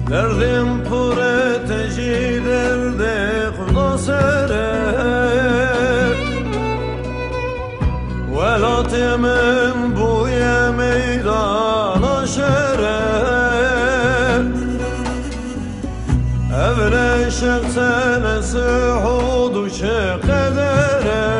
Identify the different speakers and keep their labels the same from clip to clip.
Speaker 1: Derdim pürteci derdi kuda serer Velatimin buye meydana şerer Evle şeksene suhudu şekadere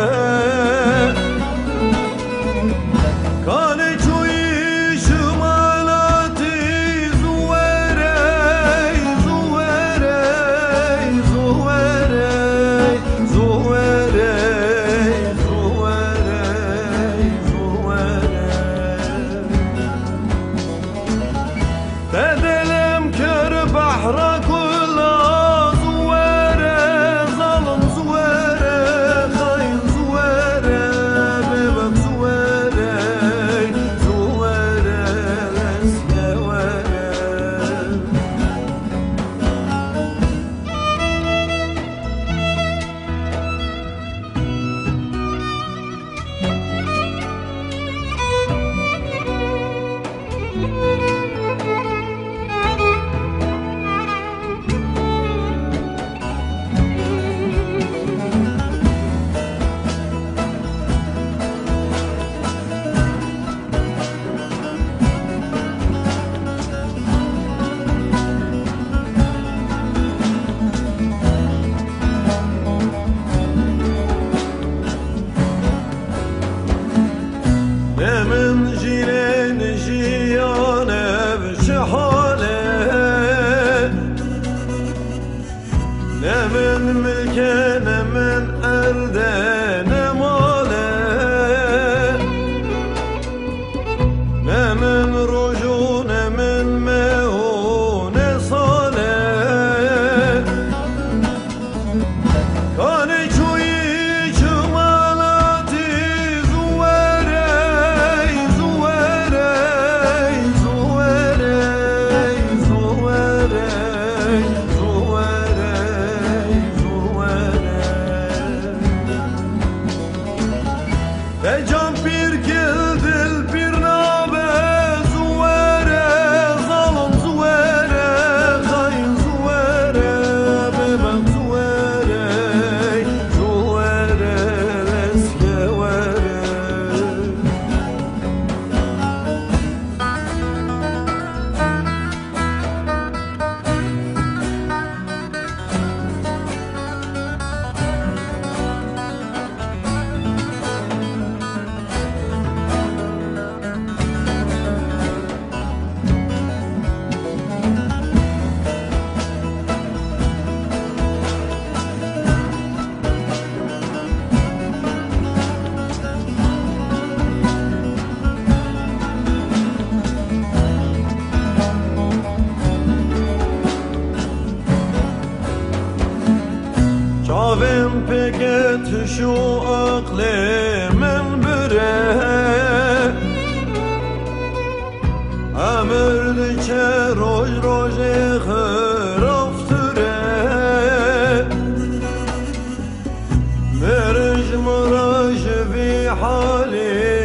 Speaker 1: Bedelim kör bahra kulla zuvere Zalım zuvere, hain zuvere Bebek zuvere, zuvere Eskevere من جيلين جيانة بشحالة من ملكنا من أردنا مالة من رجونا من مهون صالة كان شوي جمالاتي Can bir gildil bir nabe zuvere Zalım zuvere, hain zuvere Bebek zuvere, zuvere Eskevere Çavim peket şu aklı men bire Emirdiçe roj roje xıraftıre Merij mıraj vi hali